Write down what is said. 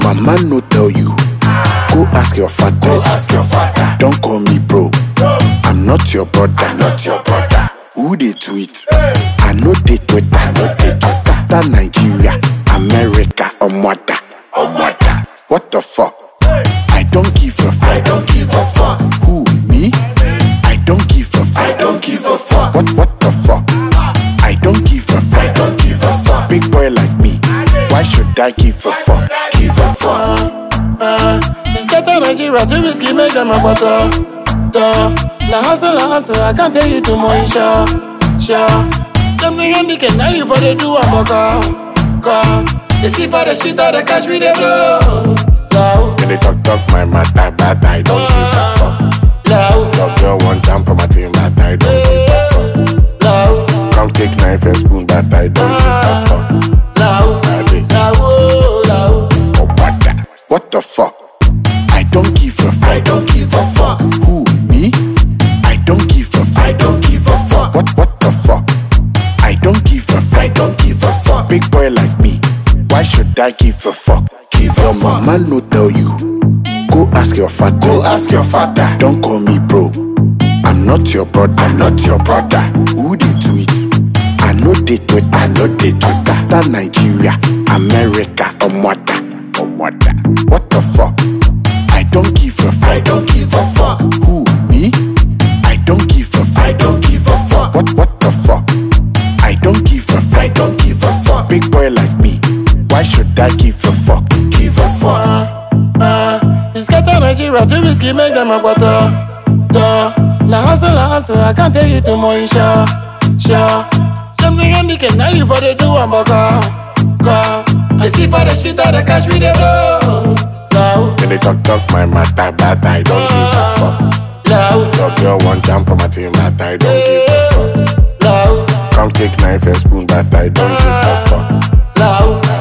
mama no tell you. Go ask your father. Go ask your father. Don't call me bro. I'm not your brother. I'm not your brother. Who they tweet? I know they tweet. I know they tweet. Scatter Nigeria, America, Omwada. Omwada. What the fuck? I don't give a fuck. I don't give a fuck. Who, me? I don't give a fuck. I don't give a fuck. What the fuck? I don't give a fuck. I don't give a fuck. Big boy like me, why should I give a fuck? Give a fuck. Scatter Nigeria, too risky, make them a butter. La hustle, I can't tell you too much, sure. Something on the can now you for the do a come. They see for the street or the cash with the blow. When they talk my matter, but I don't give a fuck. Your girl want jump on my team, but I don't give a fuck. Come take knife and spoon, but I don't give a fuck. What the fuck? I don't give a fuck. I don't give a fuck. Who, me? I don't give a fuck. I don't give a fuck. What the fuck? I don't give a fuck. I don't give a fuck. Big boy like me, why should I give a fuck? Give Your a fuck. mama no tell you. Go ask your father. Go ask your father. Don't call me bro. I'm not your brother. I'm not your brother. Who they tweet? I know they tweet. I know they tweet. Scatter Nigeria, America, Omwada. What the fuck? I don't give a fuck. I don't give a fuck. Who, me? I don't give a fuck. I don't give a fuck. What the fuck? I don't give a fuck. I don't give a fuck. Big boy like me, why should I give a fuck? Give a fuck. Scatter Nigeria, too risky, make them a butter. La hustle, I can't tell you too much, sure. Something on the can now you for the do a come. I see for the street or the cash with the blow. When they talk my matter, but I don't give a fuck. Your girl want jump on my team, but I don't give a fuck. Come take knife and spoon, but I don't give a fuck.